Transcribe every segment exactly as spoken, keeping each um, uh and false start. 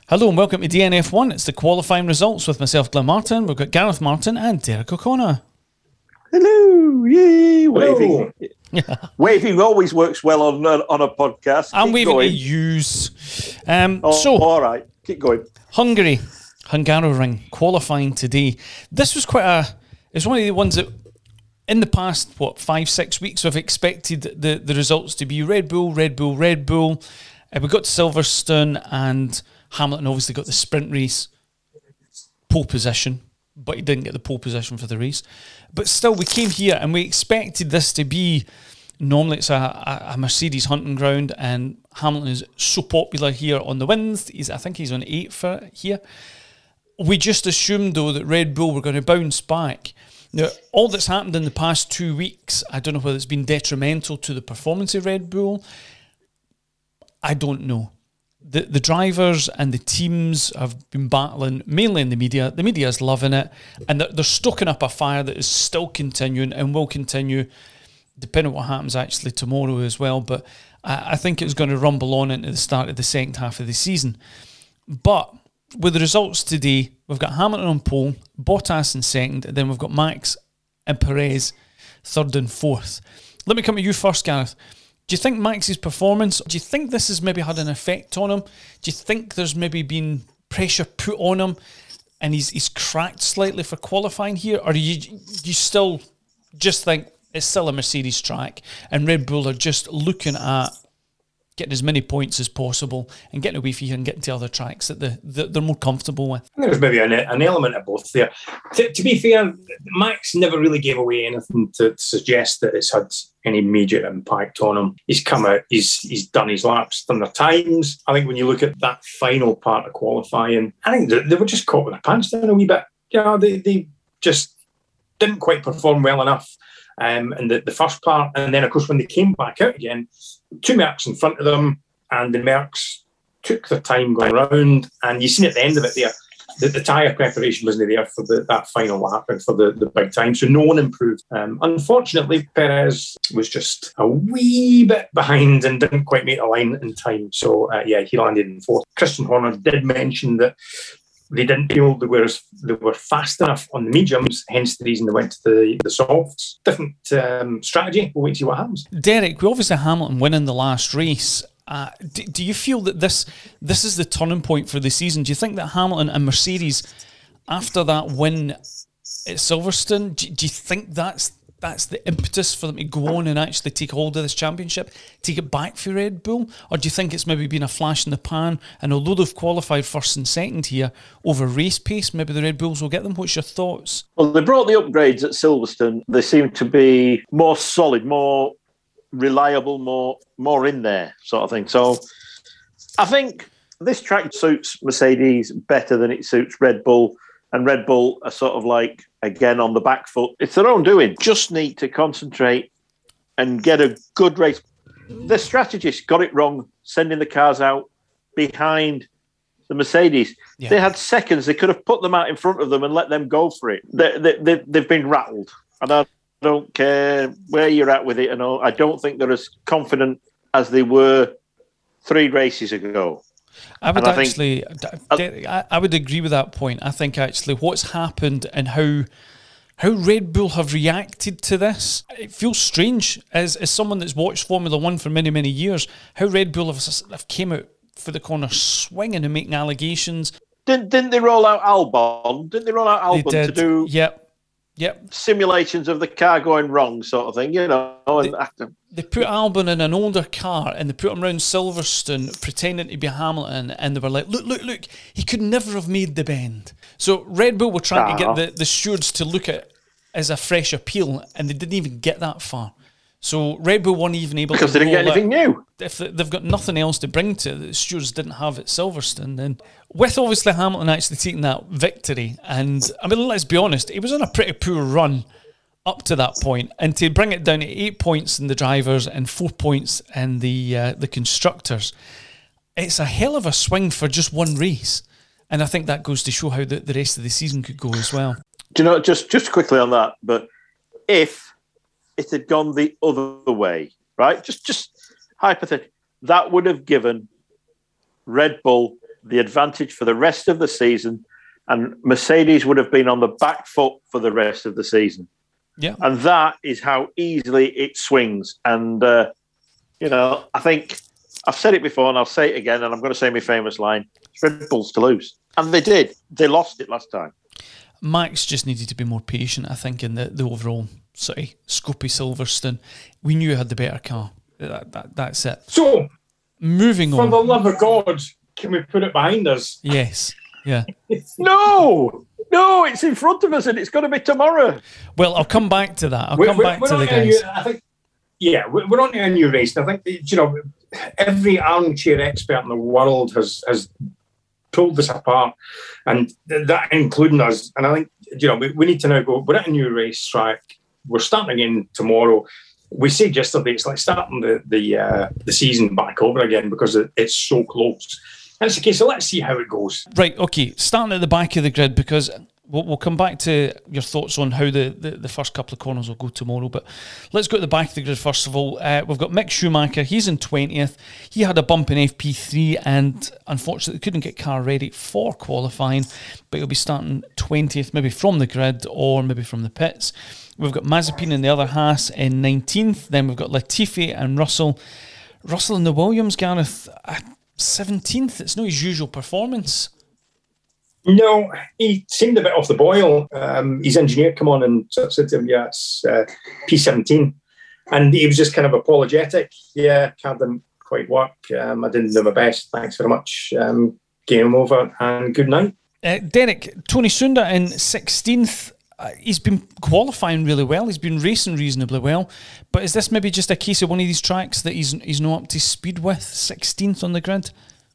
Hello and welcome to D N F one. It's the qualifying results with myself, Glenn Martin. We've got Gareth Martin and Derek O'Connor. Hello, yay! Waving, waving always works well on a, on a podcast. I'm Keep waving going. to use. Um, oh, so, all right, keep going. Hungary, Hungaroring qualifying today. This was quite a. It's one of the ones that, in the past, what five, six weeks, we've expected the the results to be Red Bull, Red Bull, Red Bull. Uh, we got to Silverstone and Hamilton obviously got the sprint race pole position, but he didn't get the pole position for the race. But still, we came here and we expected this to be, normally it's a, a, a Mercedes hunting ground, and Hamilton is so popular here on the wins. He's, I think he's on eight for it here. We just assumed, though, that Red Bull were going to bounce back. Now, all that's happened in the past two weeks, I don't know whether it's been detrimental to the performance of Red Bull. I don't know. The the drivers and the teams have been battling, mainly in the media. The media is loving it, and they're, they're stoking up a fire that is still continuing and will continue, depending on what happens actually tomorrow as well. But I, I think it's going to rumble on into the start of the second half of the season. But with the results today, we've got Hamilton on pole, Bottas in second, and then we've got Max and Perez third and fourth. Let me come to you first, Gareth. Do you think Max's performance, do you think this has maybe had an effect on him? Do you think there's maybe been pressure put on him and he's he's cracked slightly for qualifying here? Or do you, you still just think it's still a Mercedes track and Red Bull are just looking at getting as many points as possible and getting away from here and getting to other tracks that the, the, they're more comfortable with? I think there's maybe an, an element of both there. To, to be fair, Max never really gave away anything to suggest that it's had any major impact on him. He's come out, he's he's done his laps, done their times. I think when you look at that final part of qualifying, I think they, they were just caught with their pants down a wee bit. You know, they, they just didn't quite perform well enough um, in the, the first part. And then, of course, when they came back out again, two Mercs in front of them, and the Mercs took their time going around. And you seen at the end of it there, the, the tyre preparation wasn't there for the, that final lap and for the, the big time. So no one improved. Um, unfortunately, Perez was just a wee bit behind and didn't quite make the line in time. So, uh, yeah, he landed in fourth. Christian Horner did mention that they didn't feel they were, they were fast enough on the mediums, hence the reason they went to the, the softs. Different um, strategy. We'll wait to see what happens. Derek, we obviously Hamilton winning the last race. Uh, do, do you feel that this this is the turning point for the season? Do you think that Hamilton and Mercedes, after that win at Silverstone, do, do you think that's that's the impetus for them to go on and actually take hold of this championship, take it back for Red Bull? Or do you think it's maybe been a flash in the pan, and although they've qualified first and second here over race pace, maybe the Red Bulls will get them? What's your thoughts? Well, they brought the upgrades at Silverstone. They seem to be more solid, more reliable, more more in there sort of thing. So I think this track suits Mercedes better than it suits Red Bull, and Red Bull are sort of like, again, on the back foot. It's their own doing. Just need to concentrate and get a good race. The strategists got it wrong, sending the cars out behind the Mercedes. Yeah. They had seconds. They could have put them out in front of them and let them go for it. They, they, they, they've been rattled. And I don't care where you're at with it and all. I don't think they're as confident as they were three races ago. I would and actually, I, think, I, I would agree with that point. I think actually what's happened and how how Red Bull have reacted to this, it feels strange as as someone that's watched Formula One for many many years. How Red Bull have, have came out for the corner swinging and making allegations. Didn't didn't they roll out Albon? Didn't they roll out Albon to do? Yep. Yep. Simulations of the car going wrong, sort of thing, you know. And they, after. they put Albon in an older car and they put him around Silverstone pretending to be Hamilton, and they were like, look, look, look, he could never have made the bend. So Red Bull were trying ah. to get the, the stewards to look at it as a fresh appeal, and they didn't even get that far. So Red Bull weren't even able because to because they didn't get anything out. new. If they've got nothing else to bring to it that the stewards didn't have at Silverstone, then with obviously Hamilton actually taking that victory, and I mean, let's be honest, he was on a pretty poor run up to that point, and to bring it down to eight points in the drivers and four points in the uh, the constructors, it's a hell of a swing for just one race, and I think that goes to show how the, the rest of the season could go as well. Do you know, just just quickly on that, but if it had gone the other way, right? Just just hypothetically, that would have given Red Bull the advantage for the rest of the season, and Mercedes would have been on the back foot for the rest of the season. Yeah. And that is how easily it swings. And, uh, you know, I think I've said it before and I'll say it again, and I'm going to say my famous line, it's Red Bulls to lose. And they did. They lost it last time. Max just needed to be more patient, I think, in the, the overall sort of scope of Silverstone. We knew he had the better car. That, that, that's it. So, moving for on. For the love of God, can we put it behind us? Yes. Yeah. No, no, it's in front of us and it's going to be tomorrow. Well, I'll come back to that. I'll we're, come we're, back we're to the a guys. New, I think, yeah, we're, we're on to a new race. And I think, you know, every armchair expert in the world has has pulled this apart, and that including us. And I think, you know, we, we need to now go, we're at a new racetrack. We're starting again tomorrow. We said yesterday it's like starting the the, uh, the season back over again because it, it's so close. And it's okay, so let's see how it goes. Right, okay. Starting at the back of the grid, because we'll, we'll come back to your thoughts on how the, the, the first couple of corners will go tomorrow. But let's go to the back of the grid first of all. Uh, we've got Mick Schumacher. He's in twentieth. He had a bump in F P three and unfortunately couldn't get car ready for qualifying. But he'll be starting twentieth, maybe from the grid or maybe from the pits. We've got Mazepin and the other Haas in nineteenth. Then we've got Latifi and Russell. Russell in the Williams, Gareth, uh, seventeenth. It's not his usual performance. No, he seemed a bit off the boil. Um, his engineer come on and said to him, yeah, it's uh, P seventeen. And he was just kind of apologetic. Yeah, car didn't quite work. Um, I didn't do my best. Thanks very much. Um, game over and good night. Uh, Derek, Tony Sunda in sixteenth. Uh, he's been qualifying really well. He's been racing reasonably well. But is this maybe just a case of one of these tracks that he's he's not up to speed with? sixteenth on the grid?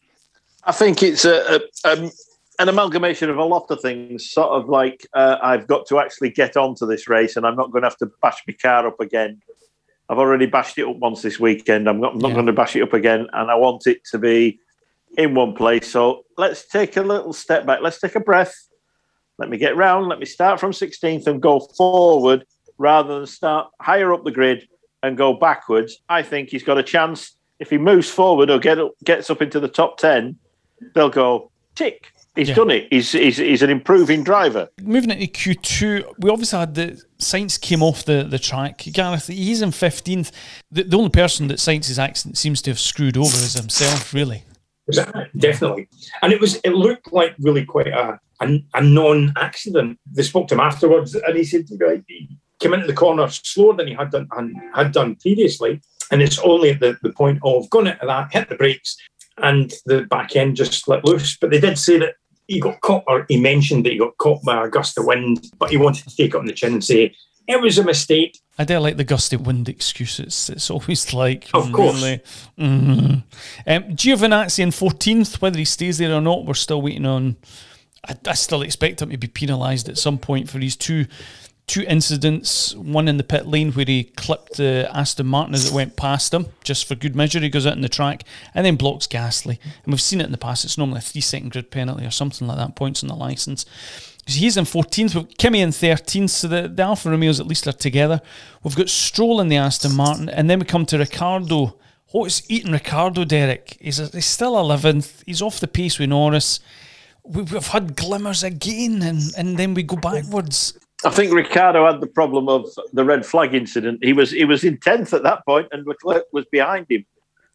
I think it's a, a, um, an amalgamation of a lot of things. Sort of like uh, I've got to actually get onto this race and I'm not going to have to bash my car up again. I've already bashed it up once this weekend. I'm not, I'm not yeah. going to bash it up again. And I want it to be in one place. So let's take a little step back. Let's take a breath. Let me get round. Let me start from sixteenth and go forward rather than start higher up the grid and go backwards. I think he's got a chance. If he moves forward or get up, gets up into the top ten, they'll go, tick. He's yeah. done it. He's, he's he's an improving driver. Moving into Q two, we obviously had the Sainz came off the, the track. Gareth, he's in fifteenth. The, the only person that Sainz's accident seems to have screwed over is himself, really. Definitely. And it was it looked like really quite a, a, a non-accident. They spoke to him afterwards and he said he came into the corner slower than he had done had done previously. And it's only at the, the point of going into that, hit the brakes, and the back end just let loose. But they did say that he got caught, or he mentioned that he got caught by a gust of wind, but he wanted to take it on the chin and say, it was a mistake. I do like the gusty wind excuse. It's, it's always like, of course. Really, mm-hmm. um, Giovinazzi in fourteenth, whether he stays there or not, we're still waiting on. I, I still expect him to be penalised at some point for his two two incidents. One in the pit lane where he clipped the Aston Martin as it went past him, just for good measure. He goes out in the track and then blocks Gasly. And we've seen it in the past. It's normally a three second grid penalty or something like that, points on the licence. So he's in fourteenth, with Kimi in thirteenth, so the, the Alfa Romeos at least are together. We've got Stroll in the Aston Martin, and then we come to Ricciardo. What's eating Ricciardo, Derek? He's, a, he's still eleventh, he's off the pace with Norris. We've, we've had glimmers again, and, and then we go backwards. I think Ricciardo had the problem of the red flag incident. He was he was in tenth at that point, and Leclerc was behind him.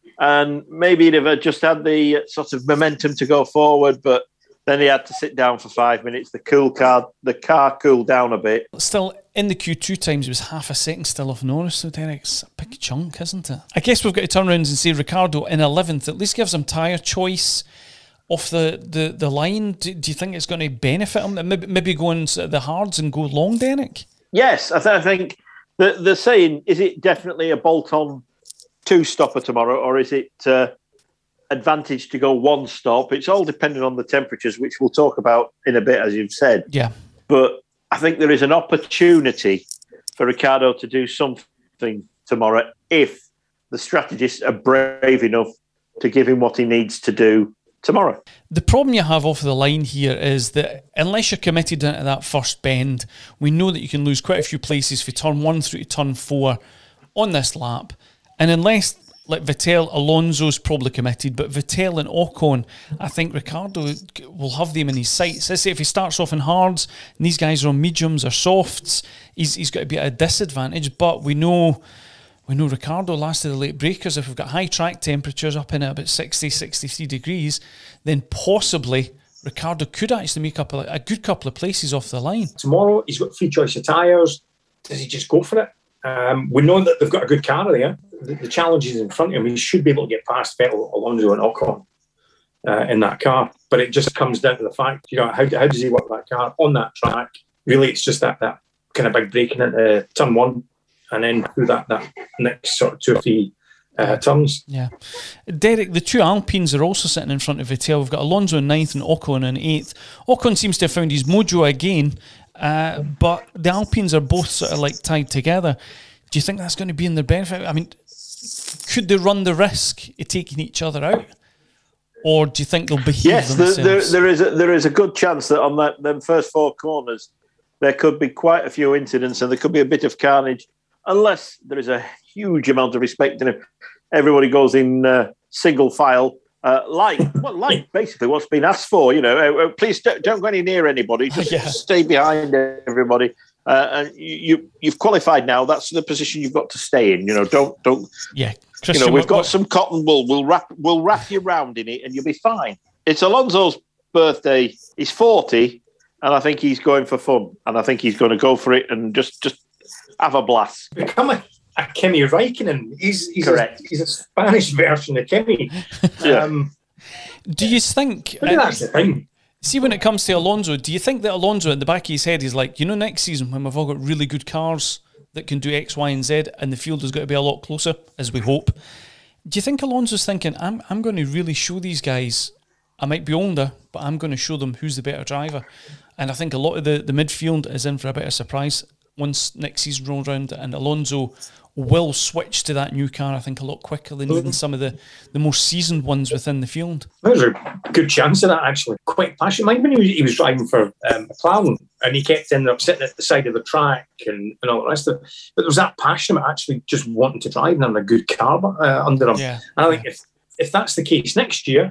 And maybe he'd have just had the sort of momentum to go forward, but then he had to sit down for five minutes. The cool car, the car cooled down a bit. Still, in the Q two times, it was half a second still off Norris, so Derek, it's a big chunk, isn't it? I guess we've got to turn around and say Ricciardo in eleventh at least gives him tyre choice off the, the, the line. Do, do you think it's going to benefit him? Maybe, maybe go on the hards and go long, Derek? Yes, I, th- I think the, the saying, is it definitely a bolt-on two-stopper tomorrow, or is it uh, advantage to go one stop? It's all dependent on the temperatures, which we'll talk about in a bit, as you've said. Yeah. But I think there is an opportunity for Ricciardo to do something tomorrow if the strategists are brave enough to give him what he needs to do tomorrow. The problem you have off the line here is that unless you're committed into that first bend, we know that you can lose quite a few places for turn one through to turn four on this lap. And unless like Vettel, Alonso's probably committed, but Vettel and Ocon, I think Ricciardo will have them in his sights. Let's say if he starts off in hards and these guys are on mediums or softs, he's he's got to be at a disadvantage. But we know we know Ricciardo lasted the late breakers. If we've got high track temperatures up in at about sixty, sixty-three degrees, then possibly Ricciardo could actually make up a, a good couple of places off the line. Tomorrow he's got free choice of tyres. Does he just go for it? Um, we know that they've got a good car there. The, the challenge is in front of him. He should be able to get past Vettel, Alonso and Ocon uh, in that car. But it just comes down to the fact, you know, how, how does he work that car on that track? Really, it's just that that kind of big braking into turn one and then through that, that next sort of two or three uh, turns. Yeah. Derek, the two Alpines are also sitting in front of Vettel. We've got Alonso in ninth and Ocon in eighth. Ocon seems to have found his mojo again, uh, but the Alpines are both sort of like tied together. Do you think that's going to be in their benefit? I mean, could they run the risk of taking each other out? Or do you think they'll behave yes, themselves? Yes, there, there, is a, there is a good chance that on that them first four corners, there could be quite a few incidents and there could be a bit of carnage, unless there is a huge amount of respect and everybody goes in uh, single file, uh, like well, like basically what's been asked for. You know, uh, please don't, don't go any near anybody. Just yeah. stay behind everybody. Uh, and you, you've qualified now. That's the position you've got to stay in. You know, don't don't. Yeah, Christian, you know, we've got what, some cotton wool. We'll wrap we'll wrap you round in it, and you'll be fine. It's Alonso's birthday. He's forty, and I think he's going for fun. And I think he's going to go for it and just just have a blast. Become a, a Kimi Räikkönen. He's he's correct. A, he's a Spanish version of Kimi. yeah. Um, Do you think? Maybe that's the thing. See, when it comes to Alonso, do you think that Alonso at the back of his head is like, you know, next season when we've all got really good cars that can do X, Y, and Z, and the field has got to be a lot closer, as we hope. Do you think Alonso's thinking, I'm I'm going to really show these guys, I might be older, but I'm going to show them who's the better driver? And I think a lot of the, the midfield is in for a bit of surprise once next season rolls around, and Alonso will switch to that new car, I think, a lot quicker than even some of the, the more seasoned ones within the field. There's a good chance of that, actually. Quite passionate. Mind when he was, he was driving for um, McLaren and he kept ending up sitting at the side of the track and, and all the rest of it. But there was that passion about actually just wanting to drive and having a good car uh, under him. Yeah. And I think if, if that's the case next year,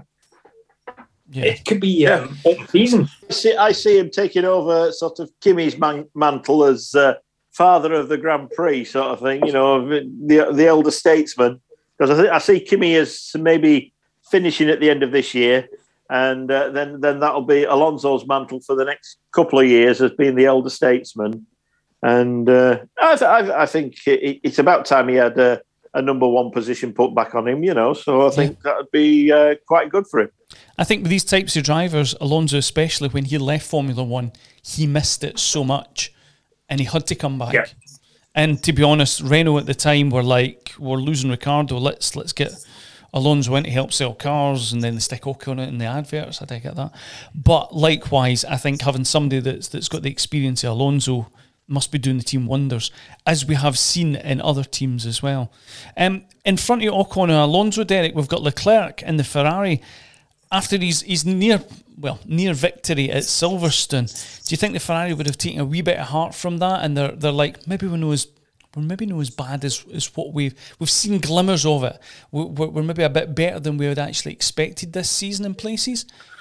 yeah. it could be um, open season. I see, I see him taking over sort of Kimi's man- mantle as... Uh, father of the Grand Prix, sort of thing, you know, the the elder statesman. Because I, th- I see Kimi as maybe finishing at the end of this year, and uh, then then that'll be Alonso's mantle for the next couple of years as being the elder statesman. And uh, I, th- I, I think it, it's about time he had a, a number one position put back on him, you know. So I think yeah. that would be uh, quite good for him. I think with these types of drivers, Alonso especially, when he left Formula One, he missed it so much. And he had to come back. Yeah. And to be honest, Renault at the time were like, we're losing Ricciardo, let's let's get Alonso in to help sell cars, and then they stick Ocon in the adverts. I did get that. But likewise, I think having somebody that's that's got the experience of Alonso must be doing the team wonders, as we have seen in other teams as well. Um, in front of Ocon and Alonso, Derek, we've got Leclerc in the Ferrari. After he's he's near well near victory at Silverstone, do you think the Ferrari would have taken a wee bit of heart from that? And they're they're like, maybe we're not as we're maybe not as bad as, as what we've we've seen glimmers of it. We're, we're maybe a bit better than we had actually expected this season in places.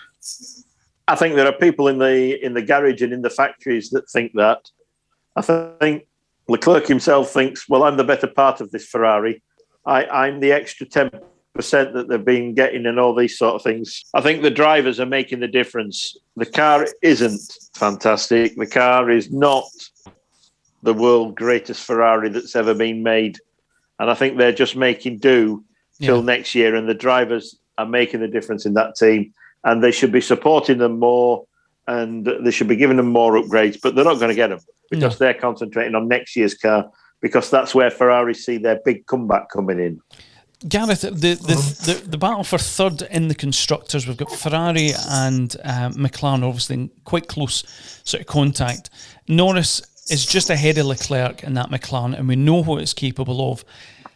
I think there are people in the in the garage and in the factories that think that. I think Leclerc himself thinks, well, I'm the better part of this Ferrari. I, I'm the extra ten percent that they've been getting and all these sort of things. I think the drivers are making the difference. The car isn't fantastic. The car is not the world's greatest Ferrari that's ever been made. And I think they're just making do till yeah. next year. And the drivers are making the difference in that team. And they should be supporting them more, and they should be giving them more upgrades. But they're not going to get them because no. they're concentrating on next year's car, because that's where Ferrari see their big comeback coming in. Gareth, the, the, the, the battle for third in the constructors, we've got Ferrari and uh, McLaren obviously in quite close sort of contact. Norris is just ahead of Leclerc in that McLaren, and we know what it's capable of.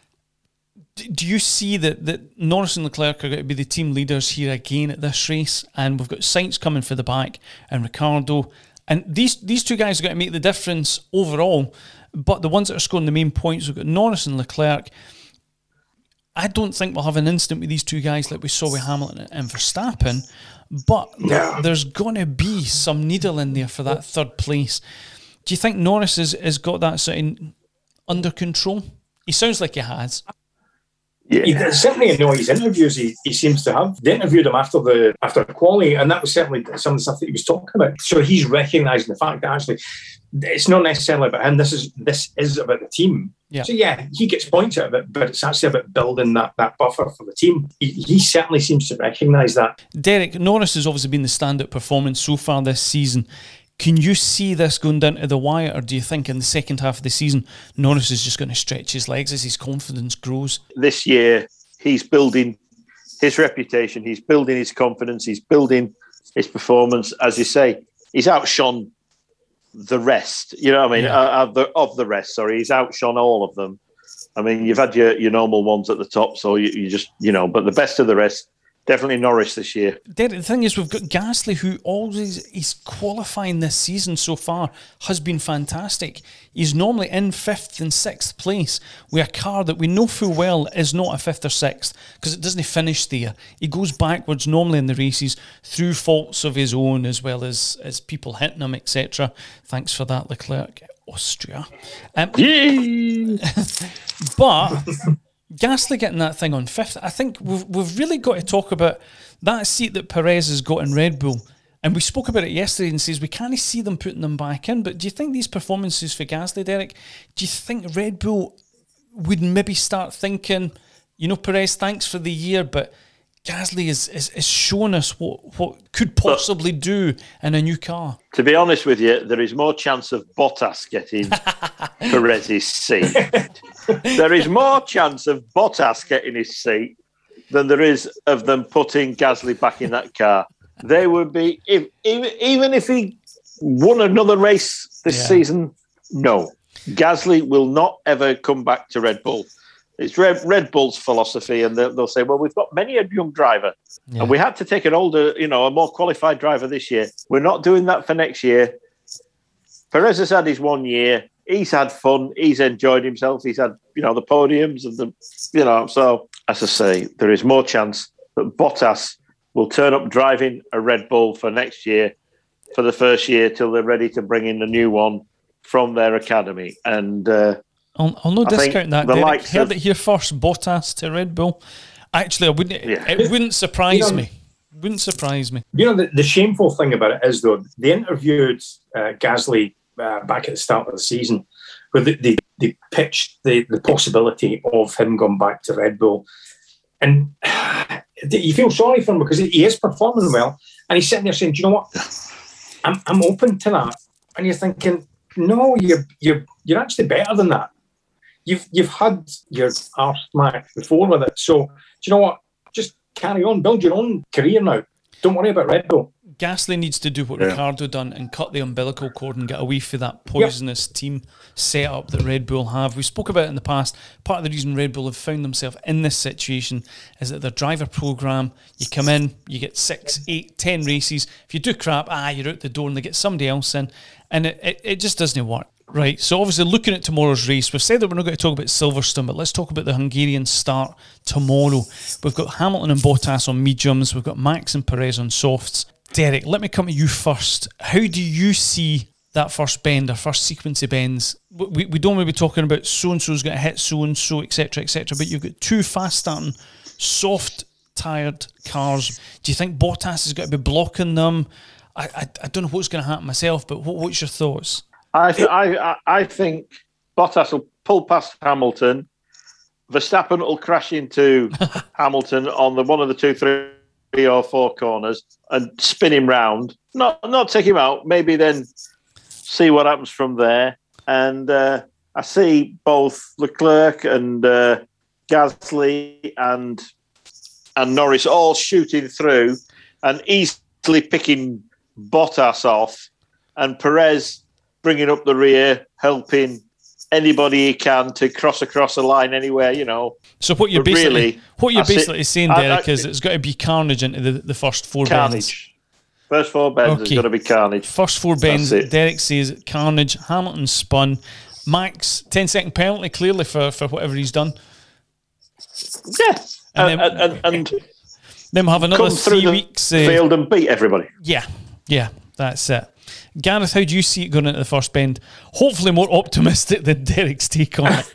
Do you see that, that Norris and Leclerc are going to be the team leaders here again at this race? And we've got Sainz coming for the back and Ricciardo. And these, these two guys are going to make the difference overall. But the ones that are scoring the main points, we've got Norris and Leclerc. I don't think we'll have an instant with these two guys like we saw with Hamilton and Verstappen, but No. there's going to be some needle in there for that third place. Do you think Norris has, has got that sort of under control? He sounds like he has. Yeah. He, certainly in all his interviews, he, he seems to have. They interviewed him after the after quali, and that was certainly some of the stuff that he was talking about. So he's recognising the fact that actually it's not necessarily about him. This is this is about the team. Yeah. So yeah, he gets points out of it, but it's actually about building that, that buffer for the team. He, he certainly seems to recognise that. Derek, Norris has obviously been the standout performance so far this season. Can you see this going down to the wire, or do you think in the second half of the season Norris is just going to stretch his legs as his confidence grows? This year, he's building his reputation, he's building his confidence, he's building his performance. As you say, he's outshone the rest. You know what I mean? Yeah. Uh, of, the, of the rest, sorry. He's outshone all of them. I mean, you've had your, your normal ones at the top, so you, you just, you know, but the best of the rest, definitely Norris this year. Derek, the thing is, we've got Gasly, who always is qualifying this season so far, has been fantastic. He's normally in fifth and sixth place with a car that we know full well is not a fifth or sixth because it doesn't finish there. He goes backwards normally in the races through faults of his own as well as, as people hitting him, et cetera. Thanks for that, Leclerc, Austria. Um, Yay! but Gasly getting that thing on fifth, I think we've we've really got to talk about that seat that Perez has got in Red Bull. And we spoke about it yesterday and says we can't see them putting them back in. But do you think these performances for Gasly, Derek, do you think Red Bull would maybe start thinking, you know, Perez, thanks for the year, but Gasly is, is, is showing us what, what could possibly do in a new car? To be honest with you, there is more chance of Bottas getting Perez's seat. There is more chance of Bottas getting his seat than there is of them putting Gasly back in that car. They would be, if, even, even if he won another race this Yeah. season, no. Gasly will not ever come back to Red Bull. It's Red, Red Bull's philosophy, and they'll, they'll say, well, we've got many a young driver, Yeah. and we had to take an older, you know, a more qualified driver this year. We're not doing that for next year. Perez has had his one year. He's had fun. He's enjoyed himself. He's had, you know, the podiums and the, you know, so as I say, there is more chance that Bottas will turn up driving a Red Bull for next year, for the first year, till they're ready to bring in a new one from their academy. And uh, I'll, I'll no I think discount that, the Derek. likes Heard of- it here first, Bottas to Red Bull. Actually, I wouldn't. Yeah. It wouldn't surprise You know- me. Wouldn't surprise me. You know, the, the shameful thing about it is, though, they interviewed uh, Gasly uh, back at the start of the season, where they, they, they pitched the, the possibility of him going back to Red Bull. And you feel sorry for him because he is performing well. And he's sitting there saying, do you know what? I'm, I'm open to that. And you're thinking, no, you're, you're, you're actually better than that. You've, you've had your arse smacked before with it. So, do you know what? Just carry on, build your own career now. Don't worry about Red Bull. Gasly needs to do what Yeah. Ricciardo done and cut the umbilical cord and get away from that poisonous yep. team setup that Red Bull have. We spoke about it in the past. Part of the reason Red Bull have found themselves in this situation is that their driver program, you come in, you get six, eight, ten races. If you do crap, ah, you're out the door and they get somebody else in. And it, it, it just doesn't work. Right, so obviously looking at tomorrow's race, we've said that we're not going to talk about Silverstone, but let's talk about the Hungarian start tomorrow. We've got Hamilton and Bottas on mediums, we've got Max and Perez on softs. Derek, let me come to you first. How do you see that first bend, or first sequence of bends? We, we don't want to be talking about so-and-so's going to hit so-and-so, et cetera, et cetera, but you've got two fast-starting, soft-tired cars. Do you think Bottas has got to be blocking them? I, I, I don't know what's going to happen myself, but what, what's your thoughts? I, th- I, I think Bottas will pull past Hamilton. Verstappen will crash into Hamilton on the one of the two, three or four corners and spin him round. Not not take him out. Maybe then see what happens from there. And uh, I see both Leclerc and uh, Gasly and and Norris all shooting through and easily picking Bottas off, and Perez bringing up the rear, helping anybody he can to cross across the line anywhere, you know. So what you're But basically really, what you're I see- basically saying, I- Derek, I- is it's got to be carnage into the, the first four bends. Carnage. First four bends Okay. has got to be carnage. First four bends, That's it. Derek says carnage. Hamilton spun. Max, ten second penalty clearly for, for whatever he's done. Yeah, And and, then- and, and, and Then we'll have another come through three the weeks. Uh, field and beat everybody. yeah, yeah, that's it. Gareth, how do you see it going into the first bend? Hopefully more optimistic than Derek's take on it.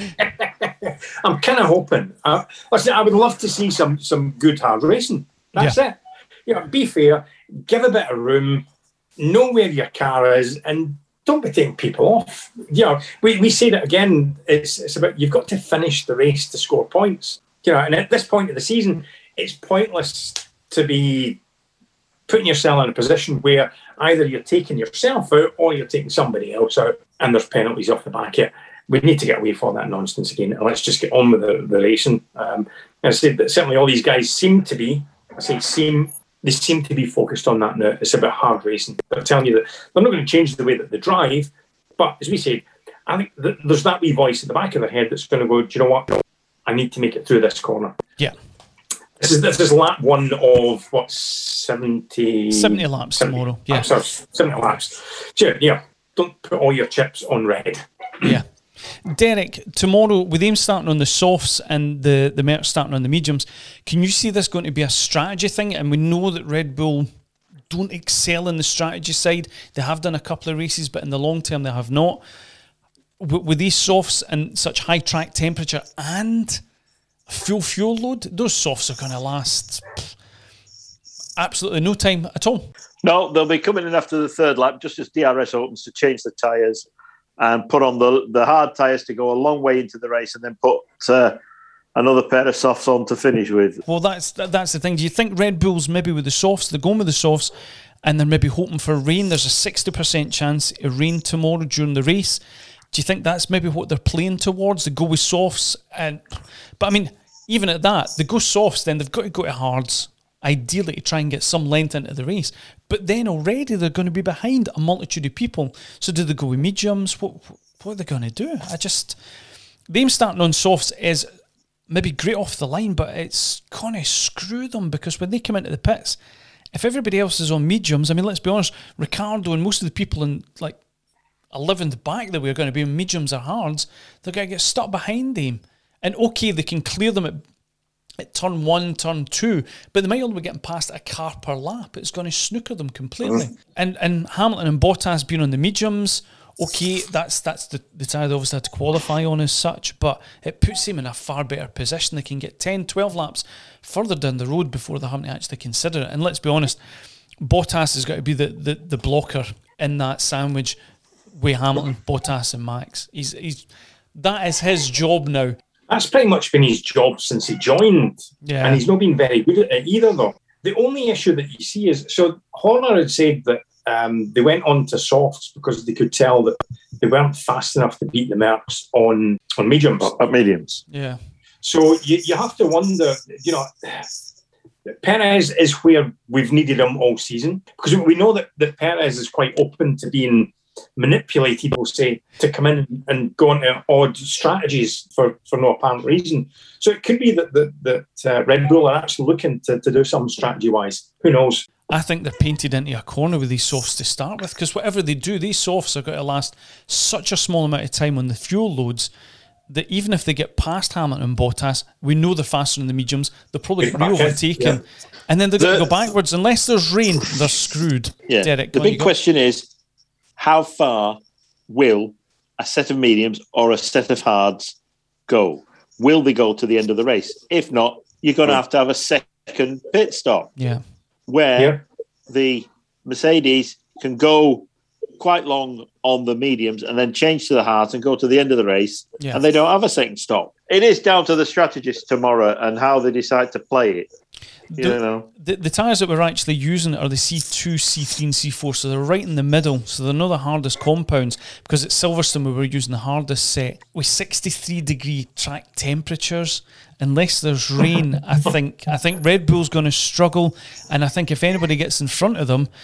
I'm kind of hoping. Uh, listen, I would love to see some some good hard racing. That's Yeah. it. You know, be fair, give a bit of room, know where your car is, and don't be taking people off. You know, we, we say that again. It's it's about you've got to finish the race to score points. You know, and at this point of the season, it's pointless to be putting yourself in a position where either you're taking yourself out or you're taking somebody else out, and there's penalties off the back of it. We need to get away from that nonsense again, and let's just get on with the, the racing. Um, I said that certainly all these guys seem to be. I say seem. They seem to be focused on that now. It's about hard racing. They're telling you that they're not going to change the way that they drive, but as we said, I think that there's that wee voice at the back of their head that's going to go, do you know what? I need to make it through this corner. Yeah. This is this is lap one of what seventy seventy laps tomorrow. Yeah. Sorry, seventy laps. So, yeah, don't put all your chips on red. Yeah. Derek, tomorrow, with Ames starting on the softs and the, the Mercs starting on the mediums, can you see this going to be a strategy thing? And we know that Red Bull don't excel in the strategy side. They have done a couple of races, but in the long term, they have not. W- with these softs and such high track temperature and full fuel load, those softs are going to last pff, absolutely no time at all. No, they'll be coming in after the third lap, just as D R S opens to change the tyres and put on the the hard tyres to go a long way into the race, and then put uh, another pair of softs on to finish with. Well, that's that, that's the thing. Do you think Red Bull's maybe with the softs, they're going with the softs, and they're maybe hoping for rain? There's a sixty percent chance of rain tomorrow during the race. Do you think that's maybe what they're playing towards? They go with softs, and but I mean, even at that, they go softs, then they've got to go to hards, ideally to try and get some length into the race. But then already they're going to be behind a multitude of people. So do they go with mediums? What what are they going to do? I just them starting on softs is maybe great off the line, but it's going to screw them, because when they come into the pits, if everybody else is on mediums, I mean, let's be honest, Ricardo and most of the people in like eleventh back that we're going to be in mediums or hards, they're going to get stuck behind them. And okay, they can clear them at at turn one, turn two, but they might only be getting past a car per lap. It's going to snooker them completely. Mm. And and Hamilton and Bottas being on the mediums, okay, that's that's the, the tire they obviously had to qualify on as such, but it puts them in a far better position. They can get ten, twelve laps further down the road before they're having to actually consider it. And let's be honest, Bottas has got to be the, the, the blocker in that sandwich with Hamilton, Bottas and Max. He's he's that is his job now. That's pretty much been his job since he joined. Yeah. And he's not been very good at it either, though. The only issue that you see is, so Horner had said that um, they went on to softs because they could tell that they weren't fast enough to beat the Mercs on, on mediums. At mediums. Yeah. So you, you have to wonder, you know, Perez is where we've needed him all season, because we know that, that Perez is quite open to being manipulated, we'll say, to come in and go into odd strategies for, for no apparent reason. So it could be that that, that uh, Red Bull are actually looking to, to do something strategy-wise. Who knows? I think they're painted into a corner with these softs to start with, because whatever they do, these softs are going to last such a small amount of time on the fuel loads that even if they get past Hamilton and Bottas, we know they're faster than the mediums, they'll probably be overtaken. Yeah. And then they're going to go backwards. Unless there's rain, they're screwed. Yeah. Derek, the big question is, how far will a set of mediums or a set of hards go? Will they go to the end of the race? If not, you're going to have to have a second pit stop. Yeah. Where yeah. the Mercedes can go quite long on the mediums and then change to the hards and go to the end of the race, yeah. and they don't have a second stop. It is down to the strategists tomorrow and how they decide to play it. You the, know. The, the tyres that we're actually using are the C two, C three and C four, so they're right in the middle, so they're not the hardest compounds, because at Silverstone we were using the hardest set with sixty-three degree track temperatures. Unless there's rain, I think I think Red Bull's going to struggle, and I think if anybody gets in front of them,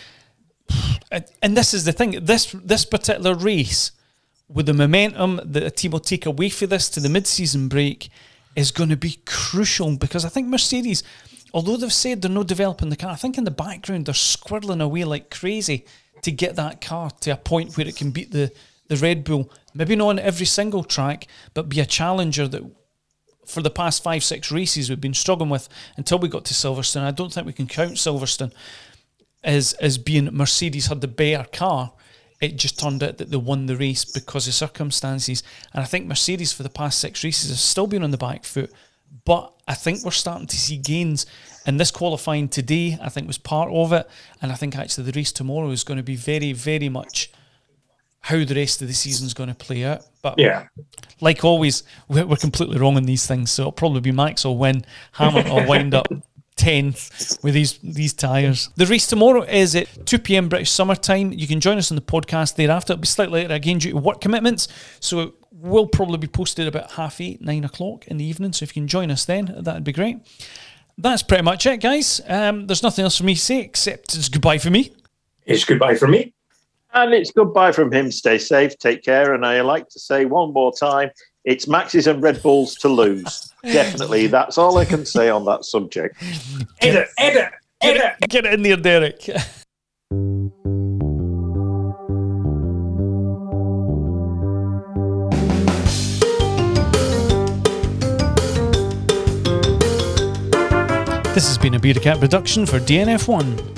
and this is the thing, this this particular race, with the momentum that a team will take away for this to the mid-season break, is going to be crucial, because I think Mercedes, although they've said they're not developing the car, I think in the background they're squirreling away like crazy to get that car to a point where it can beat the, the Red Bull. Maybe not on every single track, but be a challenger that for the past five, six races we've been struggling with until we got to Silverstone. I don't think we can count Silverstone as as being Mercedes had the better car. It just turned out that they won the race because of circumstances. And I think Mercedes for the past six races have still been on the back foot. But I think we're starting to see gains. And this qualifying today, I think, was part of it. And I think actually the race tomorrow is going to be very, very much how the rest of the season is going to play out. But yeah, like always, we're, we're completely wrong on these things. So it'll probably be Max will win, Hamilton will wind up tenth with these these tyres. The race tomorrow is at two p.m. British Summer Time. You can join us on the podcast thereafter. It'll be slightly later again due to work commitments. So it will probably be posted about half eight, nine o'clock in the evening. So if you can join us then, that'd be great. That's pretty much it, guys. Um, there's nothing else for me to say except it's goodbye for me. It's goodbye for me. And it's goodbye from him. Stay safe, take care. And I like to say one more time, it's Max's and Red Bulls to lose. Definitely. That's all I can say on that subject. Edit, edit, edit. Get it in there, Derek. This has been a Beer Cat production for D N F one.